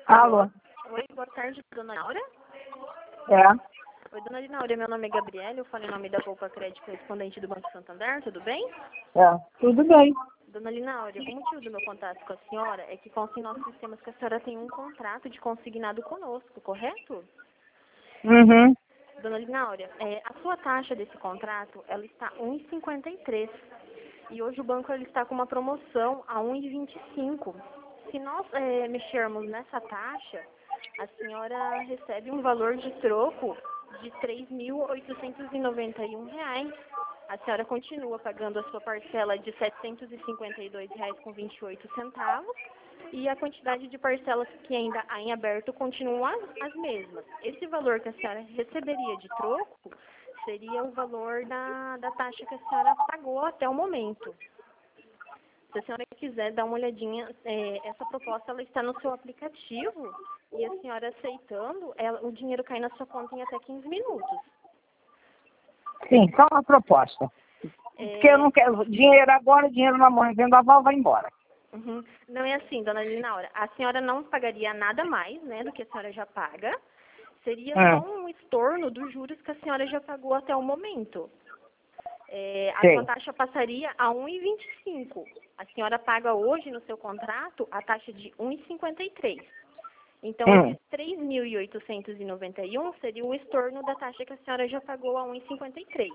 Alô? Oi, boa tarde, dona Laura. É. Oi, dona Laura, meu nome é Gabriela, eu falo em nome da Poupa Crédito Correspondente do Banco Santander, tudo bem? É. Tudo bem. Dona Linaura, o motivo do meu contato com a senhora é que consta em nossos sistemas que a senhora tem um contrato de consignado conosco, correto? Uhum. Dona Linaura, a sua taxa desse contrato, ela está 1,53 e hoje o banco ele está com uma promoção a 1,25. Se nós mexermos nessa taxa, a senhora recebe um valor de troco de R$ 3.891. A senhora continua pagando a sua parcela de R$ 752,28 e a quantidade de parcelas que ainda há em aberto continuam as mesmas. Esse valor que a senhora receberia de troco seria o valor da taxa que a senhora pagou até o momento. Se a senhora quiser dar uma olhadinha, essa proposta ela está no seu aplicativo e a senhora aceitando, o dinheiro cai na sua conta em até 15 minutos. Sim, só uma proposta. Porque eu não quero dinheiro agora, dinheiro na mão, vendaval, vai embora. Uhum. Não é assim, dona Linaura. A senhora não pagaria nada mais, né, do que a senhora já paga. Seria só um estorno dos juros que a senhora já pagou até o momento. A sua taxa passaria a 1,25. A senhora paga hoje no seu contrato a taxa de 1,53. Então, esses 3.891 seria o estorno da taxa que a senhora já pagou a 1,53.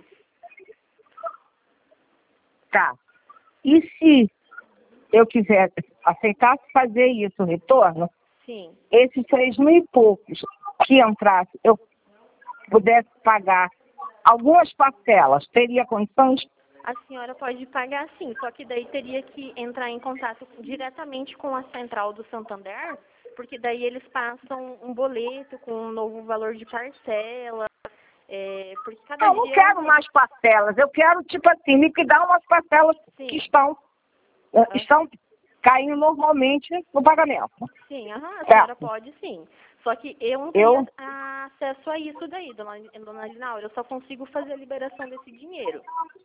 Tá. E se eu quiser aceitar fazer isso, retorno, Sim. esses 3.000 e poucos que entrasse, eu pudesse pagar algumas parcelas, teria condições? A senhora pode pagar sim, só que daí teria que entrar em contato diretamente com a central do Santander, porque daí eles passam um boleto com um novo valor de parcela, porque cada Eu não dia... quero mais parcelas, eu quero, tipo assim, liquidar umas parcelas que estão caindo normalmente no pagamento. Sim, a senhora pode sim. Só que eu não tenho acesso a isso daí, dona Linaura. Eu só consigo fazer a liberação desse dinheiro.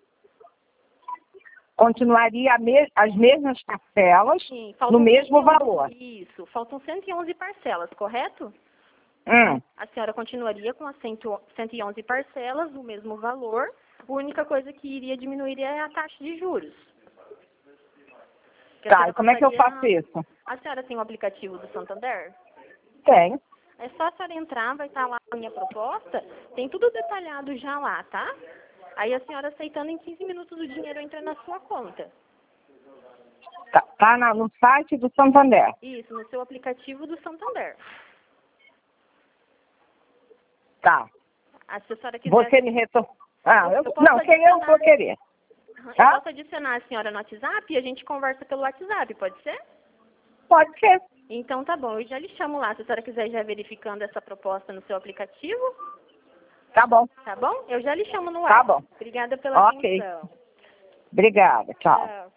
Continuaria as mesmas parcelas no mesmo valor. Isso, faltam 111 parcelas, correto? A senhora continuaria com as 111 parcelas, o mesmo valor. A única coisa que iria diminuir é a taxa de juros. Tá, e como é que eu faço isso? A senhora tem o aplicativo do Santander? Tem. É só a senhora entrar, vai estar lá a minha proposta, tem tudo detalhado já lá, tá? Aí a senhora aceitando, em 15 minutos o dinheiro entra na sua conta. Tá no site do Santander? Isso, no seu aplicativo do Santander. Tá. Se a senhora quiser... Você me retorna... eu vou querer. Eu posso adicionar a senhora no WhatsApp e a gente conversa pelo WhatsApp, pode ser? Pode ser. Então tá bom, eu já lhe chamo lá, se a senhora quiser já verificando essa proposta no seu aplicativo. Tá bom. Tá bom? Eu já lhe chamo no WhatsApp. Tá bom. Obrigada pela atenção. Obrigada, tchau. Tchau.